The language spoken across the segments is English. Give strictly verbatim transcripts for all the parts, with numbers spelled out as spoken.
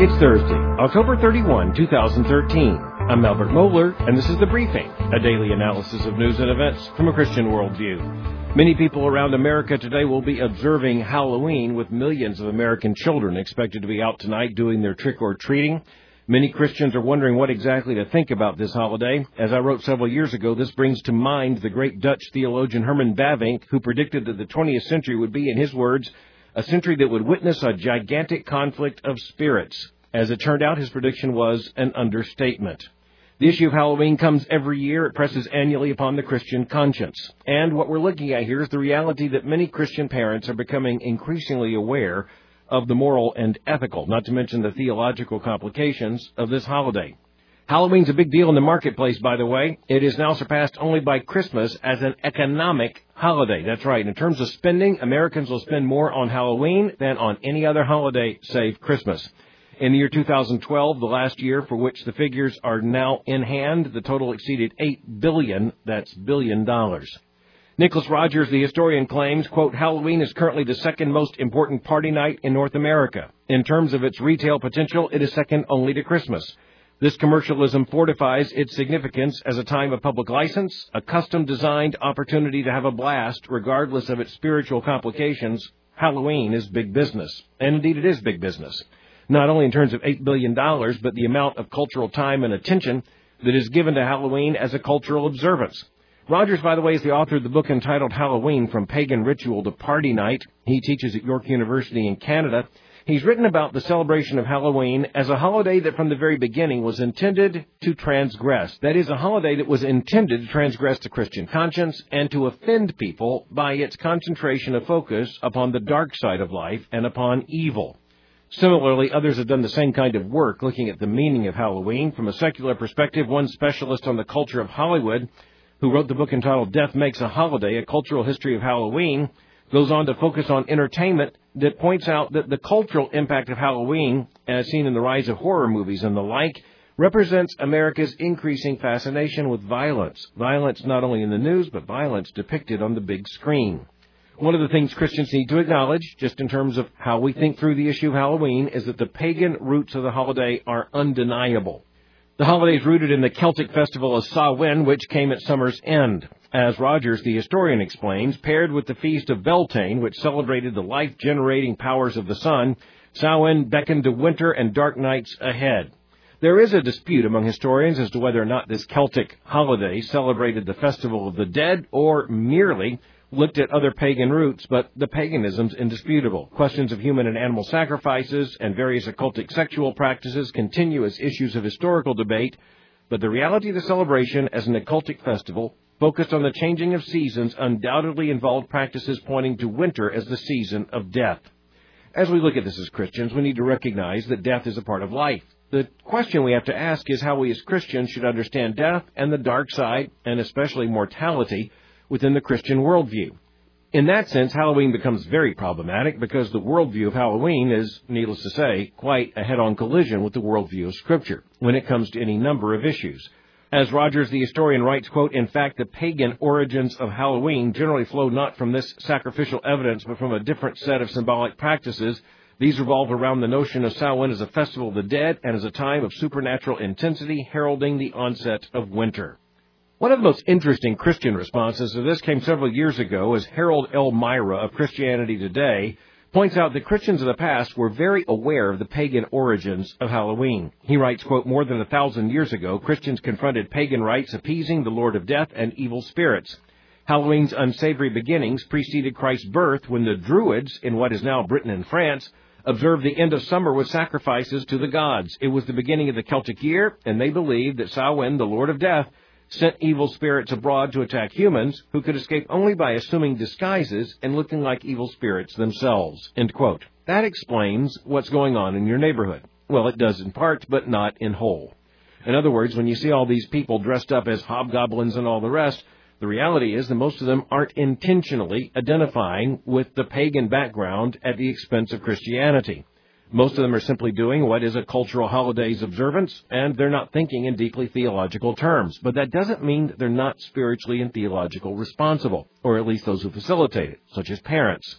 It's Thursday, October thirty-first, two thousand thirteen. I'm Albert Moeller, and this is The Briefing, a daily analysis of news and events from a Christian worldview. Many people around America today will be observing Halloween, with millions of American children expected to be out tonight doing their trick-or-treating. Many Christians are wondering what exactly to think about this holiday. As I wrote several years ago, this brings to mind the great Dutch theologian Herman Bavinck, who predicted that the twentieth century would be, in his words, a century that would witness a gigantic conflict of spirits. As it turned out, his prediction was an understatement. The issue of Halloween comes every year. It presses annually upon the Christian conscience. And what we're looking at here is the reality that many Christian parents are becoming increasingly aware of the moral and ethical, not to mention the theological complications of this holiday. Halloween's a big deal in the marketplace, by the way. It is now surpassed only by Christmas as an economic holiday. That's right. In terms of spending, Americans will spend more on Halloween than on any other holiday save Christmas. In the year two thousand twelve, the last year for which the figures are now in hand, the total exceeded eight billion dollars. That's billion dollars. Nicholas Rogers, the historian, claims, quote, Halloween is currently the second most important party night in North America. In terms of its retail potential, it is second only to Christmas. This commercialism fortifies its significance as a time of public license, a custom-designed opportunity to have a blast regardless of its spiritual complications. Halloween is big business. And indeed it is big business. Not only in terms of eight billion dollars, but the amount of cultural time and attention that is given to Halloween as a cultural observance. Rogers, by the way, is the author of the book entitled Halloween, From Pagan Ritual to Party Night. He teaches at York University in Canada. He's written about the celebration of Halloween as a holiday that from the very beginning was intended to transgress. That is, a holiday that was intended to transgress the Christian conscience and to offend people by its concentration of focus upon the dark side of life and upon evil. Similarly, others have done the same kind of work looking at the meaning of Halloween. From a secular perspective, one specialist on the culture of Hollywood, who wrote the book entitled Death Makes a Holiday, A Cultural History of Halloween, goes on to focus on entertainment that points out that the cultural impact of Halloween, as seen in the rise of horror movies and the like, represents America's increasing fascination with violence. Violence not only in the news, but violence depicted on the big screen. One of the things Christians need to acknowledge, just in terms of how we think through the issue of Halloween, is that the pagan roots of the holiday are undeniable. The holiday is rooted in the Celtic festival of Samhain, which came at summer's end. As Rogers, the historian, explains, paired with the feast of Beltane, which celebrated the life-generating powers of the sun, Samhain beckoned to winter and dark nights ahead. There is a dispute among historians as to whether or not this Celtic holiday celebrated the festival of the dead or merely looked at other pagan roots, but the paganism's indisputable. Questions of human and animal sacrifices and various occultic sexual practices continue as issues of historical debate, but the reality of the celebration as an occultic festival focused on the changing of seasons undoubtedly involved practices pointing to winter as the season of death. As we look at this as Christians, we need to recognize that death is a part of life. The question we have to ask is how we as Christians should understand death and the dark side, and especially mortality, within the Christian worldview. In that sense, Halloween becomes very problematic because the worldview of Halloween is, needless to say, quite a head-on collision with the worldview of Scripture when it comes to any number of issues. As Rogers, the historian, writes, quote, in fact, the pagan origins of Halloween generally flow not from this sacrificial evidence, but from a different set of symbolic practices. These revolve around the notion of Samhain as a festival of the dead and as a time of supernatural intensity heralding the onset of winter. One of the most interesting Christian responses to this came several years ago as Harold Elmira of Christianity Today points out that Christians of the past were very aware of the pagan origins of Halloween. He writes, quote, more than a thousand years ago, Christians confronted pagan rites appeasing the Lord of Death and evil spirits. Halloween's unsavory beginnings preceded Christ's birth when the Druids, in what is now Britain and France, observed the end of summer with sacrifices to the gods. It was the beginning of the Celtic year, and they believed that Samhain, the Lord of Death, sent evil spirits abroad to attack humans who could escape only by assuming disguises and looking like evil spirits themselves. End quote. That explains what's going on in your neighborhood. Well, it does in part, but not in whole. In other words, when you see all these people dressed up as hobgoblins and all the rest, the reality is that most of them aren't intentionally identifying with the pagan background at the expense of Christianity. Most of them are simply doing what is a cultural holidays observance, and they're not thinking in deeply theological terms. But that doesn't mean that they're not spiritually and theologically responsible, or at least those who facilitate it, such as parents.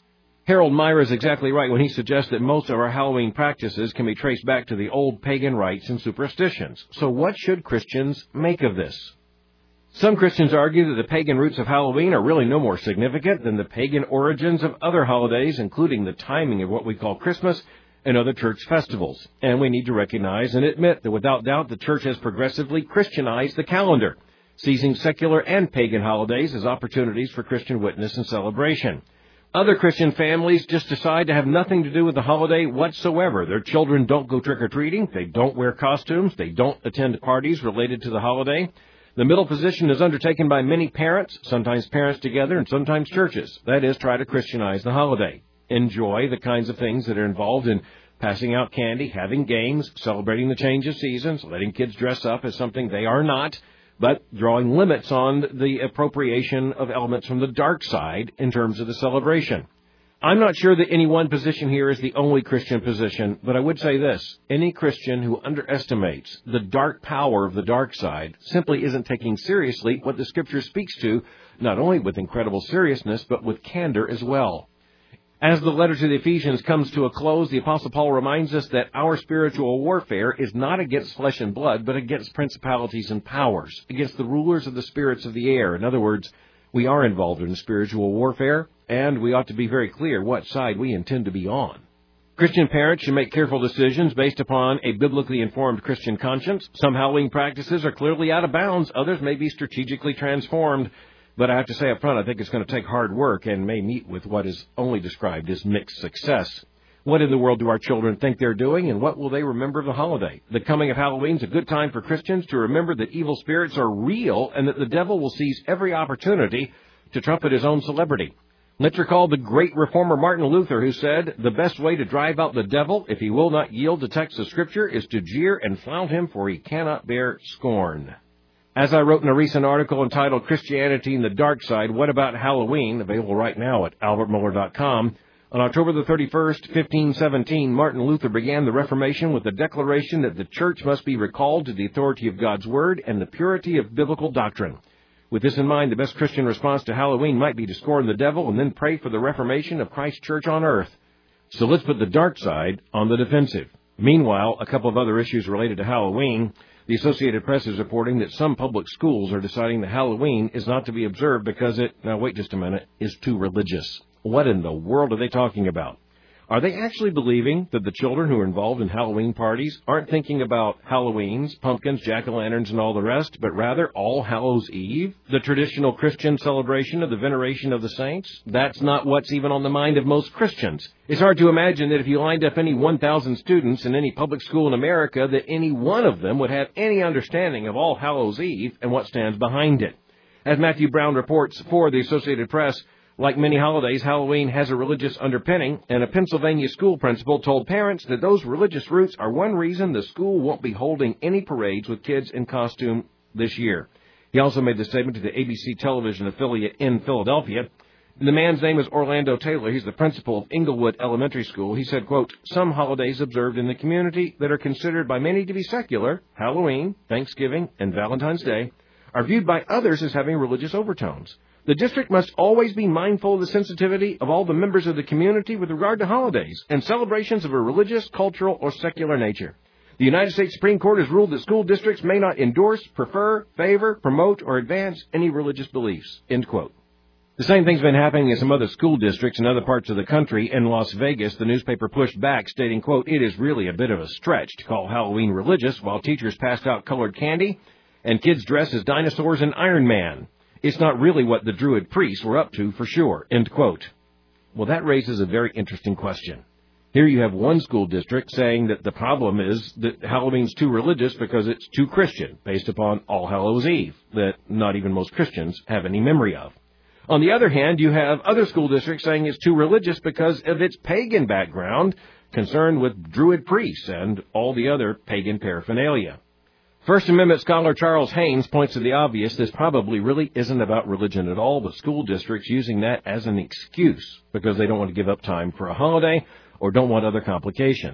Harold Myra is exactly right when he suggests that most of our Halloween practices can be traced back to the old pagan rites and superstitions. So what should Christians make of this? Some Christians argue that the pagan roots of Halloween are really no more significant than the pagan origins of other holidays, including the timing of what we call Christmas and other church festivals. And we need to recognize and admit that without doubt the church has progressively Christianized the calendar, seizing secular and pagan holidays as opportunities for Christian witness and celebration. Other Christian families just decide to have nothing to do with the holiday whatsoever. Their children don't go trick-or-treating, they don't wear costumes, they don't attend parties related to the holiday. The middle position is undertaken by many parents, sometimes parents together and sometimes churches. That is, try to Christianize the holiday. Enjoy the kinds of things that are involved in passing out candy, having games, celebrating the change of seasons, letting kids dress up as something they are not, but drawing limits on the appropriation of elements from the dark side in terms of the celebration. I'm not sure that any one position here is the only Christian position, but I would say this. Any Christian who underestimates the dark power of the dark side simply isn't taking seriously what the Scripture speaks to, not only with incredible seriousness, but with candor as well. As the letter to the Ephesians comes to a close, the Apostle Paul reminds us that our spiritual warfare is not against flesh and blood, but against principalities and powers, against the rulers of the spirits of the air. In other words, we are involved in spiritual warfare, and we ought to be very clear what side we intend to be on. Christian parents should make careful decisions based upon a biblically informed Christian conscience. Some Halloween practices are clearly out of bounds. Others may be strategically transformed. But I have to say up front, I think it's going to take hard work and may meet with what is only described as mixed success. What in the world do our children think they're doing, and what will they remember of the holiday? The coming of Halloween is a good time for Christians to remember that evil spirits are real and that the devil will seize every opportunity to trumpet his own celebrity. Let's recall the great reformer Martin Luther, who said, "The best way to drive out the devil, if he will not yield to texts of Scripture, is to jeer and flout him, for he cannot bear scorn." As I wrote in a recent article entitled Christianity and the Dark Side, What About Halloween?, available right now at albert mohler dot com, on October the thirty-first, fifteen seventeen, Martin Luther began the Reformation with the declaration that the church must be recalled to the authority of God's Word and the purity of biblical doctrine. With this in mind, the best Christian response to Halloween might be to scorn the devil and then pray for the reformation of Christ's church on earth. So let's put the dark side on the defensive. Meanwhile, a couple of other issues related to Halloween. The Associated Press is reporting that some public schools are deciding that Halloween is not to be observed because it, now wait just a minute, is too religious. What in the world are they talking about? Are they actually believing that the children who are involved in Halloween parties aren't thinking about Halloweens, pumpkins, jack-o'-lanterns, and all the rest, but rather All Hallows Eve, the traditional Christian celebration of the veneration of the saints? That's not what's even on the mind of most Christians. It's hard to imagine that if you lined up any one thousand students in any public school in America, that any one of them would have any understanding of All Hallows Eve and what stands behind it. As Matthew Brown reports for the Associated Press, like many holidays, Halloween has a religious underpinning, and a Pennsylvania school principal told parents that those religious roots are one reason the school won't be holding any parades with kids in costume this year. He also made the statement to the A B C television affiliate in Philadelphia. The man's name is Orlando Taylor. He's the principal of Inglewood Elementary School. He said, quote, "Some holidays observed in the community that are considered by many to be secular, Halloween, Thanksgiving, and Valentine's Day, are viewed by others as having religious overtones. The district must always be mindful of the sensitivity of all the members of the community with regard to holidays and celebrations of a religious, cultural, or secular nature. The United States Supreme Court has ruled that school districts may not endorse, prefer, favor, promote, or advance any religious beliefs." End quote. The same thing's been happening in some other school districts in other parts of the country. In Las Vegas, the newspaper pushed back, stating, quote, "It is really a bit of a stretch to call Halloween religious while teachers passed out colored candy and kids dressed as dinosaurs and Iron Man. It's not really what the Druid priests were up to for sure." End quote. Well, that raises a very interesting question. Here you have one school district saying that the problem is that Halloween's too religious because it's too Christian, based upon All Hallows Eve, that not even most Christians have any memory of. On the other hand, you have other school districts saying it's too religious because of its pagan background, concerned with Druid priests and all the other pagan paraphernalia. First Amendment scholar Charles Haynes points to the obvious. This probably really isn't about religion at all, but school districts using that as an excuse because they don't want to give up time for a holiday or don't want other complications.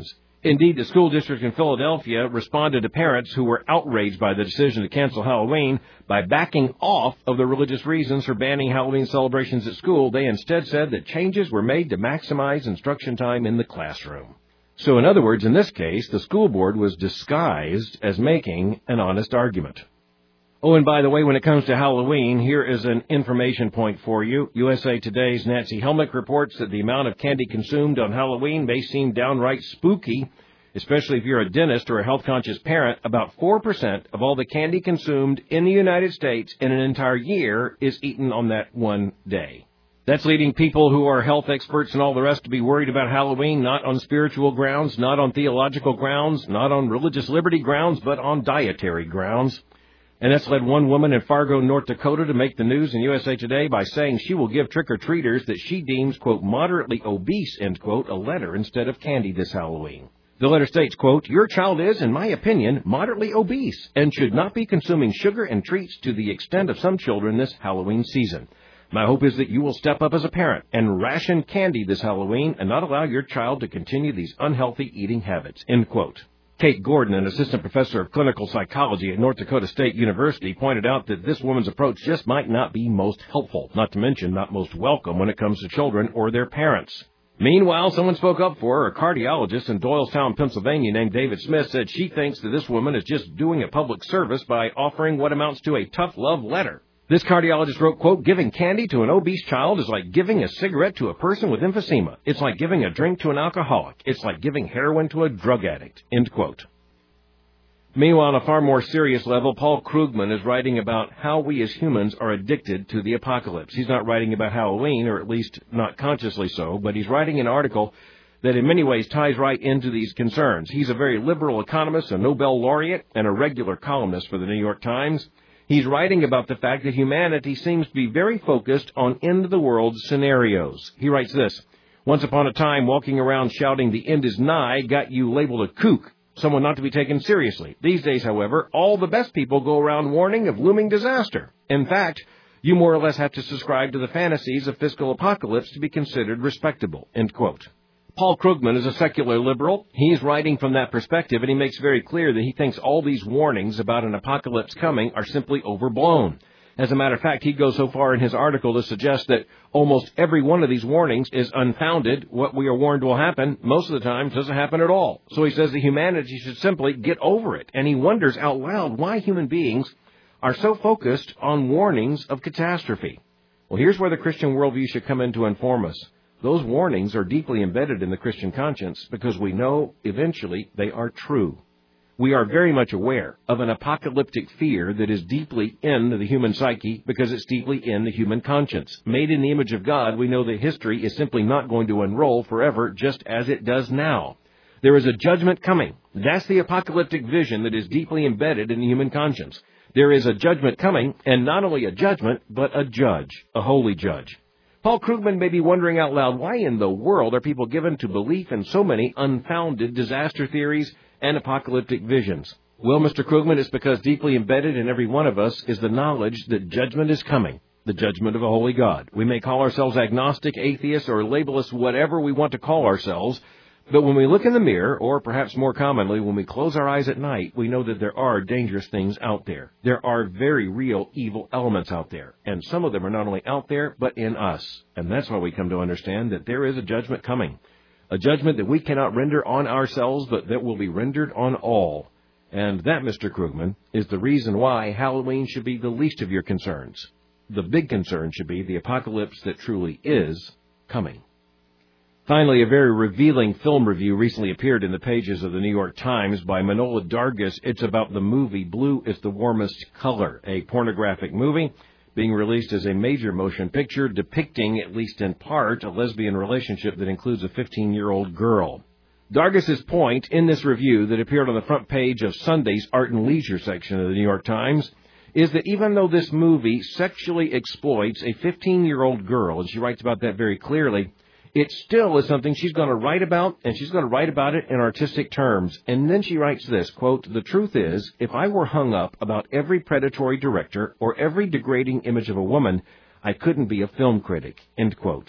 Indeed, the school district in Philadelphia responded to parents who were outraged by the decision to cancel Halloween by backing off of the religious reasons for banning Halloween celebrations at school. They instead said that changes were made to maximize instruction time in the classroom. So in other words, in this case, the school board was disguised as making an honest argument. Oh, and by the way, when it comes to Halloween, here is an information point for you. U S A Today's Nancy Helmick reports that the amount of candy consumed on Halloween may seem downright spooky, especially if you're a dentist or a health-conscious parent. About four percent of all the candy consumed in the United States in an entire year is eaten on that one day. That's leading people who are health experts and all the rest to be worried about Halloween, not on spiritual grounds, not on theological grounds, not on religious liberty grounds, but on dietary grounds. And that's led one woman in Fargo, North Dakota, to make the news in U S A Today by saying she will give trick-or-treaters that she deems, quote, moderately obese, end quote, a letter instead of candy this Halloween. The letter states, quote, your child is, in my opinion, moderately obese and should not be consuming sugar and treats to the extent of some children this Halloween season. My hope is that you will step up as a parent and ration candy this Halloween and not allow your child to continue these unhealthy eating habits, end quote. Kate Gordon, an assistant professor of clinical psychology at North Dakota State University, pointed out that this woman's approach just might not be most helpful, not to mention not most welcome when it comes to children or their parents. Meanwhile, someone spoke up for her. A cardiologist in Doylestown, Pennsylvania, named David Smith, said she thinks that this woman is just doing a public service by offering what amounts to a tough love letter. This cardiologist wrote, quote, giving candy to an obese child is like giving a cigarette to a person with emphysema. It's like giving a drink to an alcoholic. It's like giving heroin to a drug addict, end quote. Meanwhile, on a far more serious level, Paul Krugman is writing about how we as humans are addicted to the apocalypse. He's not writing about Halloween, or at least not consciously so, but he's writing an article that in many ways ties right into these concerns. He's a very liberal economist, a Nobel laureate, and a regular columnist for the New York Times. He's writing about the fact that humanity seems to be very focused on end-of-the-world scenarios. He writes this, once upon a time, walking around shouting, the end is nigh, got you labeled a kook, someone not to be taken seriously. These days, however, all the best people go around warning of looming disaster. In fact, you more or less have to subscribe to the fantasies of fiscal apocalypse to be considered respectable, end quote. Paul Krugman is a secular liberal. He's writing from that perspective, and he makes very clear that he thinks all these warnings about an apocalypse coming are simply overblown. As a matter of fact, he goes so far in his article to suggest that almost every one of these warnings is unfounded. What we are warned will happen most of the time doesn't happen at all. So he says that humanity should simply get over it. And he wonders out loud why human beings are so focused on warnings of catastrophe. Well, here's where the Christian worldview should come in to inform us. Those warnings are deeply embedded in the Christian conscience because we know eventually they are true. We are very much aware of an apocalyptic fear that is deeply in the human psyche because it's deeply in the human conscience. Made in the image of God, we know that history is simply not going to unroll forever just as it does now. There is a judgment coming. That's the apocalyptic vision that is deeply embedded in the human conscience. There is a judgment coming, and not only a judgment, but a judge, a holy judge. Paul Krugman may be wondering out loud, why in the world are people given to belief in so many unfounded disaster theories and apocalyptic visions? Well, Mister Krugman, it's because deeply embedded in every one of us is the knowledge that judgment is coming, the judgment of a holy God. We may call ourselves agnostic, atheists, or label us whatever we want to call ourselves, but when we look in the mirror, or perhaps more commonly, when we close our eyes at night, we know that there are dangerous things out there. There are very real evil elements out there, and some of them are not only out there, but in us. And that's why we come to understand that there is a judgment coming, a judgment that we cannot render on ourselves, but that will be rendered on all. And that, Mister Krugman, is the reason why Halloween should be the least of your concerns. The big concern should be the apocalypse that truly is coming. Finally, a very revealing film review recently appeared in the pages of the New York Times by Manohla Dargis. It's about the movie Blue is the Warmest Color, a pornographic movie being released as a major motion picture depicting, at least in part, a lesbian relationship that includes a fifteen-year-old girl. Dargis's point in this review that appeared on the front page of Sunday's Art and Leisure section of the New York Times is that even though this movie sexually exploits a fifteen-year-old girl, and she writes about that very clearly, it still is something she's going to write about, and she's going to write about it in artistic terms. And then she writes this, quote, the truth is, if I were hung up about every predatory director or every degrading image of a woman, I couldn't be a film critic, end quote.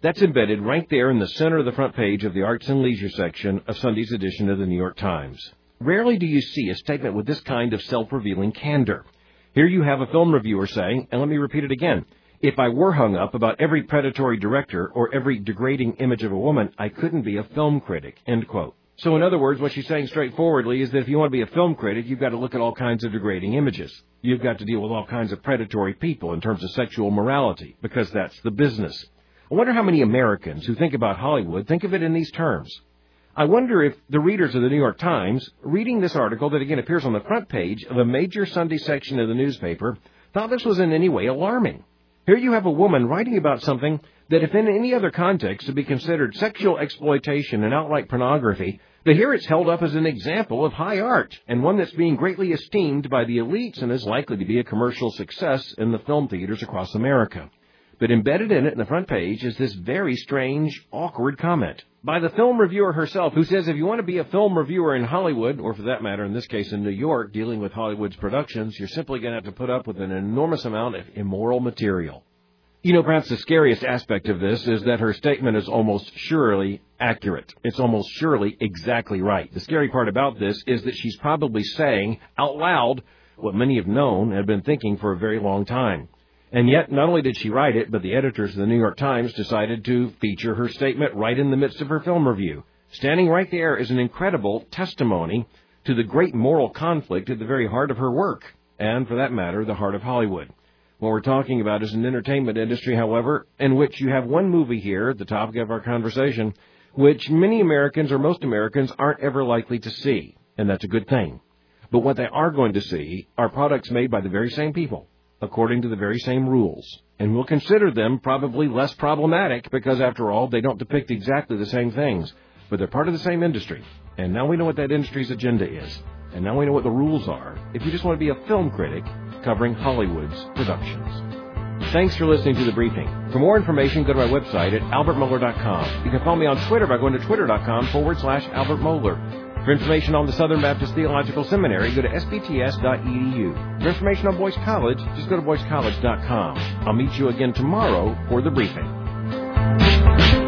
That's embedded right there in the center of the front page of the Arts and Leisure section of Sunday's edition of the New York Times. Rarely do you see a statement with this kind of self-revealing candor. Here you have a film reviewer saying, and let me repeat it again, if I were hung up about every predatory director or every degrading image of a woman, I couldn't be a film critic, end quote. So in other words, what she's saying straightforwardly is that if you want to be a film critic, you've got to look at all kinds of degrading images. You've got to deal with all kinds of predatory people in terms of sexual morality, because that's the business. I wonder how many Americans who think about Hollywood think of it in these terms. I wonder if the readers of the New York Times, reading this article that again appears on the front page of a major Sunday section of the newspaper, thought this was in any way alarming. Here you have a woman writing about something that if in any other context to be considered sexual exploitation and outright pornography, that here it's held up as an example of high art, and one that's being greatly esteemed by the elites and is likely to be a commercial success in the film theaters across America. But embedded in it in the front page is this very strange, awkward comment by the film reviewer herself, who says if you want to be a film reviewer in Hollywood, or for that matter, in this case in New York, dealing with Hollywood's productions, you're simply going to have to put up with an enormous amount of immoral material. You know, perhaps the scariest aspect of this is that her statement is almost surely accurate. It's almost surely exactly right. The scary part about this is that she's probably saying out loud what many have known and have been thinking for a very long time. And yet, not only did she write it, but the editors of the New York Times decided to feature her statement right in the midst of her film review. Standing right there is an incredible testimony to the great moral conflict at the very heart of her work, and, for that matter, the heart of Hollywood. What we're talking about is an entertainment industry, however, in which you have one movie here, the topic of our conversation, which many Americans or most Americans aren't ever likely to see, and that's a good thing. But what they are going to see are products made by the very same people, according to the very same rules, and we'll consider them probably less problematic because, after all, they don't depict exactly the same things, but they're part of the same industry. And now we know what that industry's agenda is, and now we know what the rules are if you just want to be a film critic covering Hollywood's productions. Thanks for listening to The Briefing. For more information, go to my website at albert mohler dot com. You can follow me on Twitter by going to twitter.com forward slash Albert Mohler. For information on the Southern Baptist Theological Seminary, go to s b t s dot e d u. For information on Boyce College, just go to boyce college dot com. I'll meet you again tomorrow for The Briefing.